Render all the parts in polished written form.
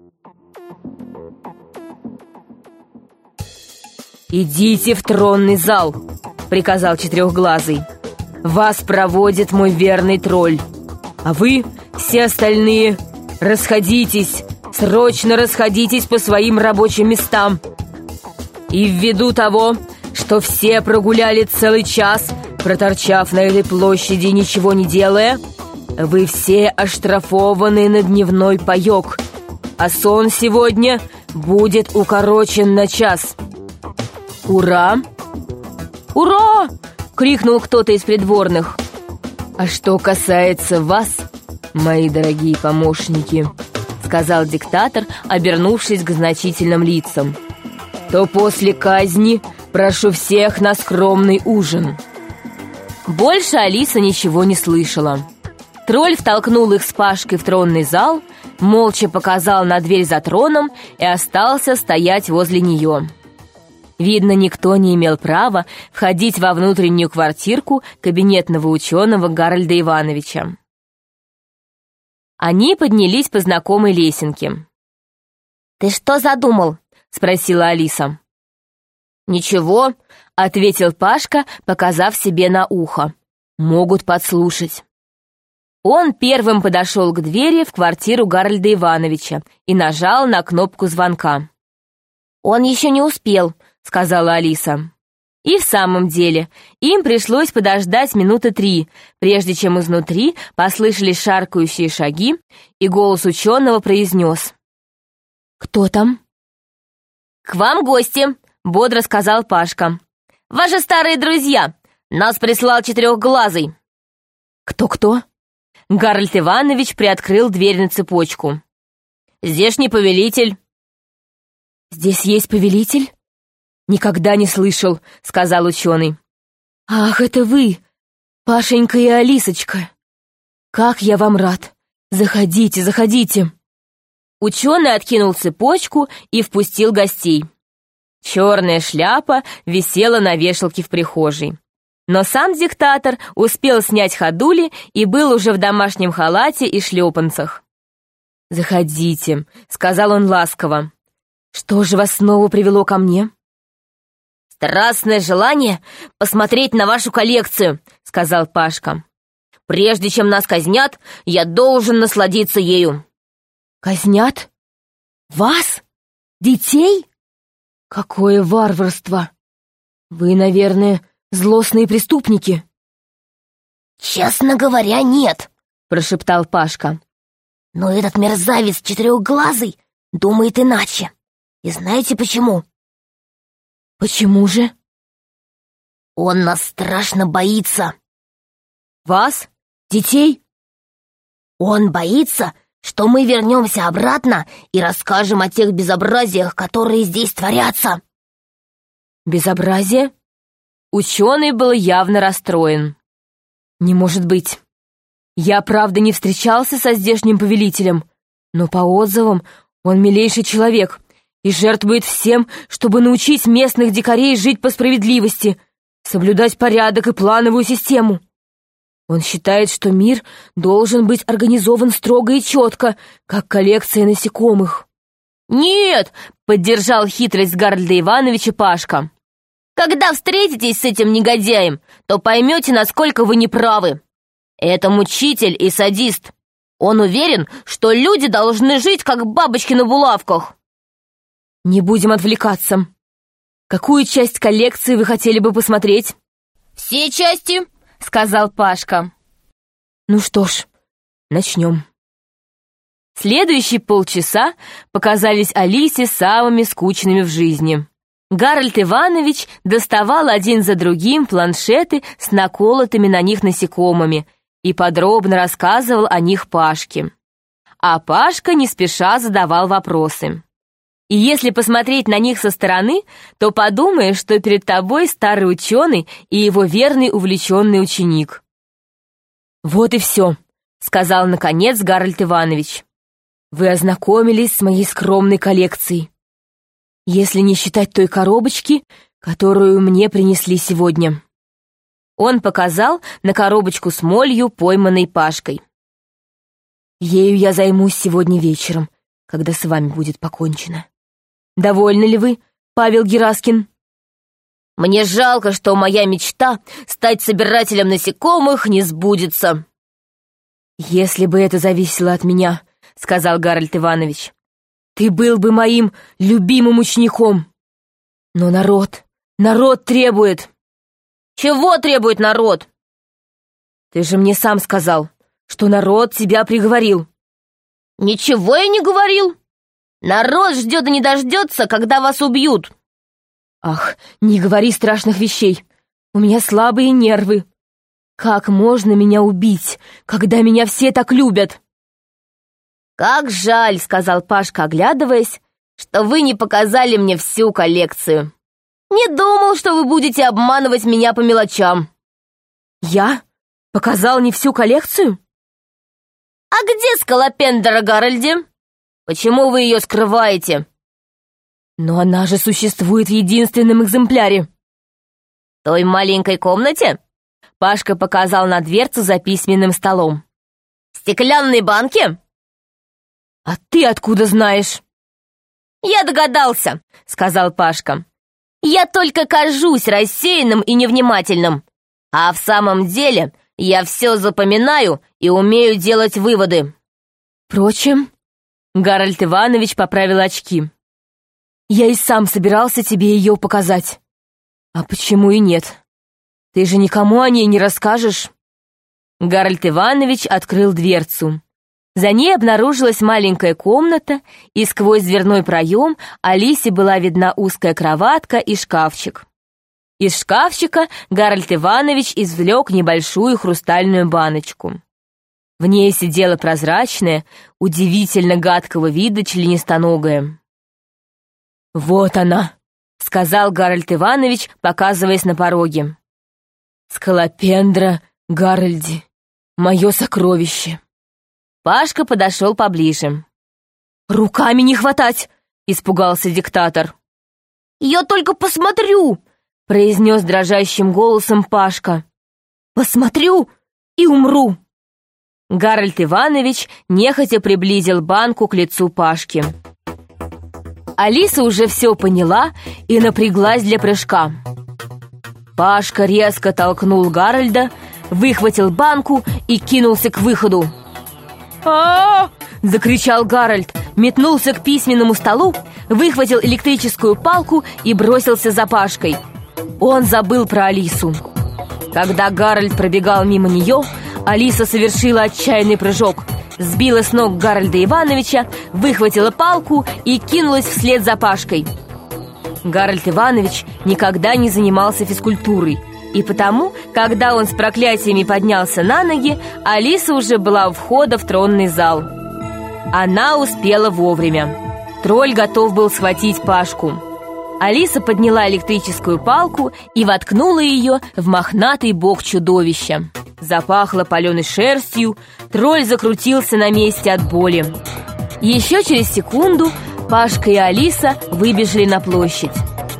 «Идите в тронный зал», — приказал Четырехглазый. «Вас проводит мой верный тролль. А вы, все остальные, расходитесь, срочно расходитесь по своим рабочим местам. И ввиду того, что все прогуляли целый час, проторчав на этой площади, ничего не делая, вы все оштрафованы на дневной паёк, а сон сегодня будет укорочен на час. Ура!» «Ура!» — крикнул кто-то из придворных. «А что касается вас, мои дорогие помощники», — сказал диктатор, обернувшись к значительным лицам, «то после казни прошу всех на скромный ужин». Больше Алиса ничего не слышала. Тролль втолкнул их с Пашкой в тронный зал, молча показал на дверь за троном и остался стоять возле нее. Видно, никто не имел права входить во внутреннюю квартирку кабинетного ученого Гарольда Ивановича. Они поднялись по знакомой лесенке. «Ты что задумал?» — спросила Алиса. «Ничего», — ответил Пашка, показав себе на ухо. «Могут подслушать». Он первым подошел к двери в квартиру Гарольда Ивановича и нажал на кнопку звонка. «Он еще не успел», — сказала Алиса. И в самом деле, им пришлось подождать минуты 3, прежде чем изнутри послышались шаркающие шаги, и голос ученого произнес: «Кто там?» «К вам гости», — бодро сказал Пашка. «Ваши старые друзья. Нас прислал Четырехглазый». «Кто-кто?» Гарольд Иванович приоткрыл дверь на цепочку. «Здешний повелитель». «Здесь есть повелитель?» «Никогда не слышал», — сказал ученый. «Ах, это вы, Пашенька и Алисочка! Как я вам рад! Заходите, заходите!» Ученый откинул цепочку и впустил гостей. Черная шляпа висела на вешалке в прихожей. Но сам диктатор успел снять ходули и был уже в домашнем халате и шлепанцах. «Заходите», — сказал он ласково. «Что же вас снова привело ко мне?» «Страстное желание посмотреть на вашу коллекцию», — сказал Пашка. «Прежде чем нас казнят, я должен насладиться ею». «Казнят? Вас? Детей? Какое варварство! Вы, наверное, злостные преступники». «Честно говоря, нет», — прошептал Пашка. «Но этот мерзавец Четырехглазый думает иначе. И знаете почему?» «Почему же?» «Он нас страшно боится». «Вас? Детей?» «Он боится, что мы вернемся обратно и расскажем о тех безобразиях, которые здесь творятся». «Безобразие?» Ученый был явно расстроен. «Не может быть. Я, правда, не встречался со здешним повелителем, но по отзывам он милейший человек и жертвует всем, чтобы научить местных дикарей жить по справедливости, соблюдать порядок и плановую систему. Он считает, что мир должен быть организован строго и четко, как коллекция насекомых». «Нет!» — поддержал хитрость Гарольда Ивановича Пашка. «Когда встретитесь с этим негодяем, то поймете, насколько вы неправы. Это мучитель и садист. Он уверен, что люди должны жить, как бабочки на булавках». «Не будем отвлекаться. Какую часть коллекции вы хотели бы посмотреть?» «Все части», — сказал Пашка. «Ну что ж, начнем». Следующие полчаса показались Алисе самыми скучными в жизни. Гарольд Иванович доставал один за другим планшеты с наколотыми на них насекомыми и подробно рассказывал о них Пашке. А Пашка не спеша задавал вопросы. И если посмотреть на них со стороны, то подумаешь, что перед тобой старый ученый и его верный увлеченный ученик. «Вот и все», — сказал наконец Гарольд Иванович. «Вы ознакомились с моей скромной коллекцией. Если не считать той коробочки, которую мне принесли сегодня». Он показал на коробочку с молью, пойманной Пашкой. «Ею я займусь сегодня вечером, когда с вами будет покончено. Довольны ли вы, Павел Гераскин?» «Мне жалко, что моя мечта стать собирателем насекомых не сбудется». «Если бы это зависело от меня, — сказал Гарольд Иванович, — ты был бы моим любимым учеником. Но народ требует». «Чего требует народ?» «Ты же мне сам сказал, что народ тебя приговорил». «Ничего я не говорил. Народ ждет и не дождется, когда вас убьют». «Ах, не говори страшных вещей. У меня слабые нервы. Как можно меня убить, когда меня все так любят?» «Как жаль, — сказал Пашка, оглядываясь, — что вы не показали мне всю коллекцию. Не думал, что вы будете обманывать меня по мелочам». «Я? Показал не всю коллекцию?» «А где скалопендра, Гарольди? Почему вы ее скрываете?» «Но она же существует в единственном экземпляре». «В той маленькой комнате?» Пашка показал на дверцу за письменным столом. «В стеклянной банке?» «А ты откуда знаешь?» «Я догадался», — сказал Пашка. «Я только кажусь рассеянным и невнимательным, а в самом деле я все запоминаю и умею делать выводы». «Впрочем...» — Гарольд Иванович поправил очки. «Я и сам собирался тебе ее показать. А почему и нет? Ты же никому о ней не расскажешь». Гарольд Иванович открыл дверцу. За ней обнаружилась маленькая комната, и сквозь дверной проем Алисе была видна узкая кроватка и шкафчик. Из шкафчика Гарольд Иванович извлек небольшую хрустальную баночку. В ней сидела прозрачная, удивительно гадкого вида членистоногая. «Вот она», — сказал Гарольд Иванович, показываясь на пороге. «Скалопендра Гарольди, мое сокровище». Пашка подошел поближе. «Руками не хватать!» — испугался диктатор. «Я только посмотрю!» — произнес дрожащим голосом Пашка. «Посмотрю и умру!» Гарольд Иванович нехотя приблизил банку к лицу Пашки. Алиса уже все поняла и напряглась для прыжка. Пашка резко толкнул Гарольда, выхватил банку и кинулся к выходу. «А-а-а!» — закричал Гарольд, метнулся к письменному столу, выхватил электрическую палку и бросился за Пашкой. Он забыл про Алису. Когда Гарольд пробегал мимо нее, Алиса совершила отчаянный прыжок, сбила с ног Гарольда Ивановича, выхватила палку и кинулась вслед за Пашкой. Гарольд Иванович никогда не занимался физкультурой, и потому, когда он с проклятиями поднялся на ноги, Алиса уже была у входа в тронный зал. Она успела вовремя. Тролль готов был схватить Пашку. Алиса подняла электрическую палку и воткнула ее в мохнатый бок чудовища. Запахло паленой шерстью, тролль закрутился на месте от боли. Еще через секунду Пашка и Алиса выбежали на площадь.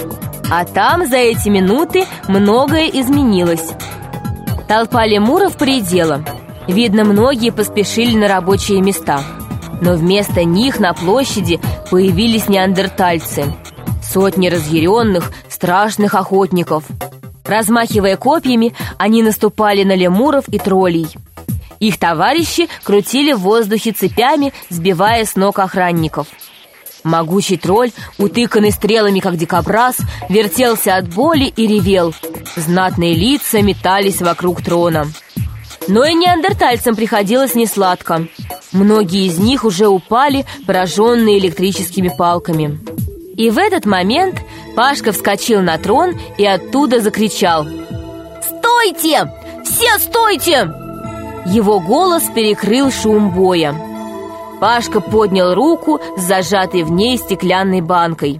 А там за эти минуты многое изменилось. Толпа лемуров поредела. Видно, многие поспешили на рабочие места. Но вместо них на площади появились неандертальцы. Сотни разъяренных, страшных охотников. Размахивая копьями, они наступали на лемуров и троллей. Их товарищи крутили в воздухе цепями, сбивая с ног охранников. Могучий тролль, утыканный стрелами, как дикобраз, вертелся от боли и ревел. Знатные лица метались вокруг трона. Но и неандертальцам приходилось несладко. Многие из них уже упали, пораженные электрическими палками. И в этот момент Пашка вскочил на трон и оттуда закричал: «Стойте! Все стойте!» Его голос перекрыл шум боя. Пашка поднял руку с зажатой в ней стеклянной банкой.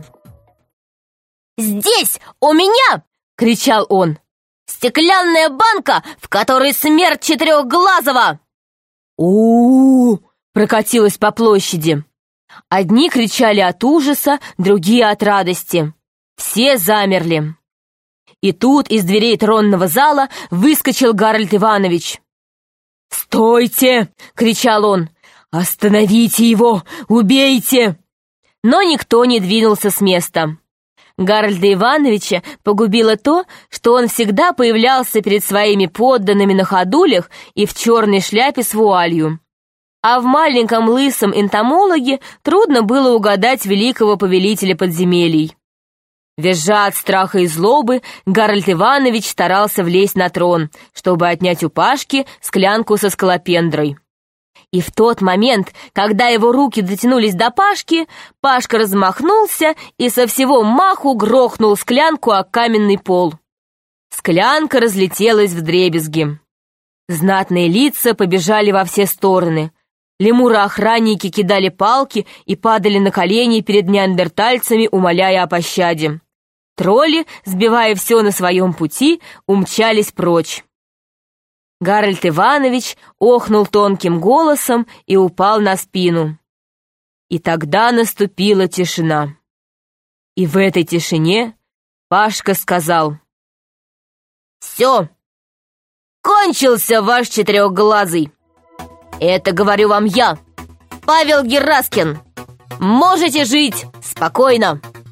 «Здесь, у меня!» — кричал он. «Стеклянная банка, в которой смерть Четырехглазого!» «У-у-у!» — прокатилась по площади. Одни кричали от ужаса, другие от радости. Все замерли. И тут из дверей тронного зала выскочил Гарольд Иванович. «Стойте!» — кричал он. «Остановите его! Убейте!» Но никто не двинулся с места. Гарольда Ивановича погубило то, что он всегда появлялся перед своими подданными на ходулях и в черной шляпе с вуалью. А в маленьком лысом энтомологе трудно было угадать великого повелителя подземелий. Визжа от страха и злобы, Гарольд Иванович старался влезть на трон, чтобы отнять у Пашки склянку со скалопендрой. И в тот момент, когда его руки дотянулись до Пашки, Пашка размахнулся и со всего маху грохнул склянку о каменный пол. Склянка разлетелась вдребезги. Знатные лица побежали во все стороны. Лемуры-охранники кидали палки и падали на колени перед неандертальцами, умоляя о пощаде. Тролли, сбивая все на своем пути, умчались прочь. Гарольд Иванович охнул тонким голосом и упал на спину. И тогда наступила тишина. И в этой тишине Пашка сказал: «Все, кончился ваш четырехглазый. Это говорю вам я, Павел Гераскин. Можете жить спокойно».